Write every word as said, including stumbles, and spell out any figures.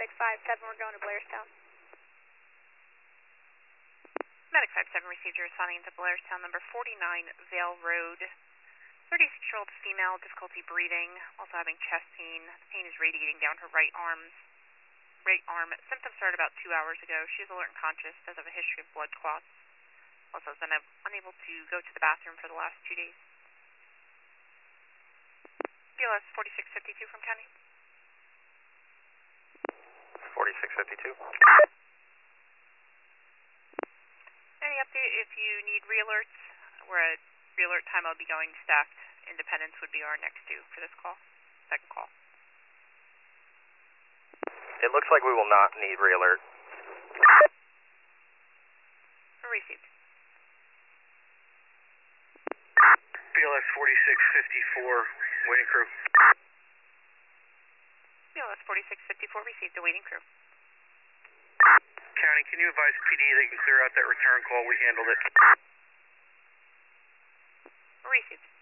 Medic five seven, we're going to Blairstown. Medic five seven received your responding to Blairstown, number forty-nine Vale Road. thirty-six-year-old female, difficulty breathing, also having chest pain. The pain is radiating down her right arm. Right arm. Symptoms started about two hours ago. She is alert and conscious, does have a history of blood clots. Also has been unable to go to the bathroom for the last two days. B L S forty-six fifty-two from County. forty-six fifty-two. Any update if you need re-alerts? We're at re-alert time. I'll be going stacked. Independence would be our next due for this call. Second call. It looks like we will not need re-alert. Received. B L S forty-six fifty-four, waiting crew. B L S forty-six fifty-four received, the waiting crew. County, can you advise P D they can clear out that return call? We handled it. Received.